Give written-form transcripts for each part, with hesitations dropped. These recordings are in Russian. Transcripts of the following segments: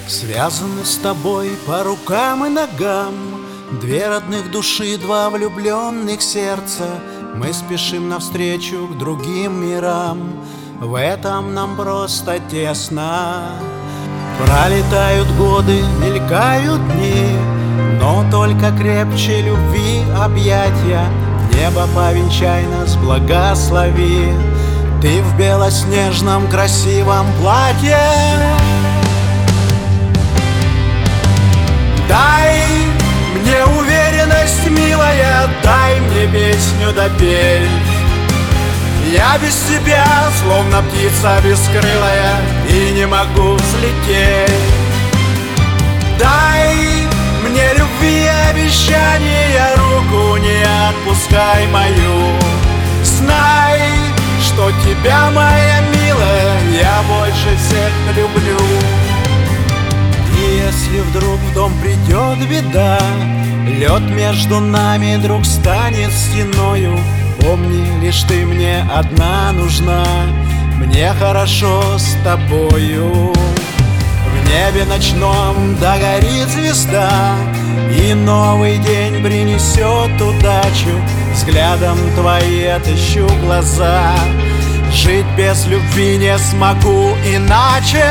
Связаны с тобой по рукам и ногам, две родных души, два влюбленных сердца. Мы спешим навстречу к другим мирам, в этом нам просто тесно. Пролетают годы, мелькают дни, но только крепче любви объятия. Небо повенчай нас, благослови, ты в белоснежном красивом платье. Дай мне уверенность, милая, дай мне песню допеть. Я без тебя, словно птица бескрылая, и не могу взлететь. Дай мне любви обещания, руку не отпускай мою. Знай, что тебя, моя милая, я больше всех люблю. И если вдруг в дом придет беда, лед между нами вдруг станет стеною, помни, лишь ты мне одна нужна, мне хорошо с тобою. В небе ночном догорит звезда, и новый день принесет удачу. Взглядом твои отыщу глаза, жить без любви не смогу иначе.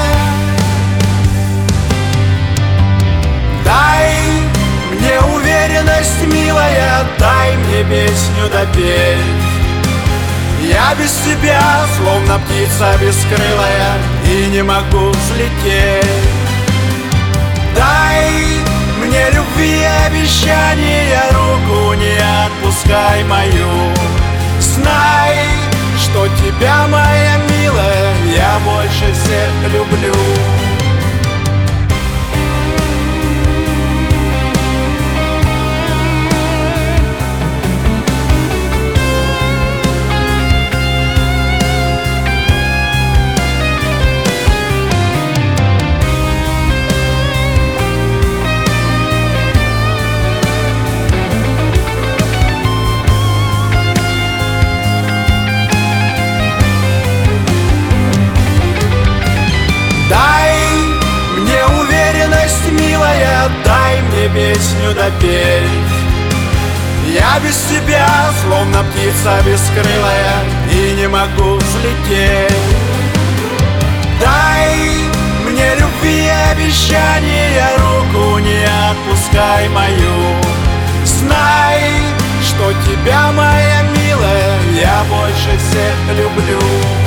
Дай мне уверенность, милая, дай мне песню допеть. Я без тебя, словно птица бескрылая, и не могу взлететь. Дай мне любви обещания, руку не отпускай мою. Знай, что тебя, моя милая, я больше всех люблю. Дай мне песню допеть. Я без тебя, словно птица бескрылая, и не могу взлететь. Дай мне любви обещания, руку не отпускай мою. Знай, что тебя, моя милая, я больше всех люблю.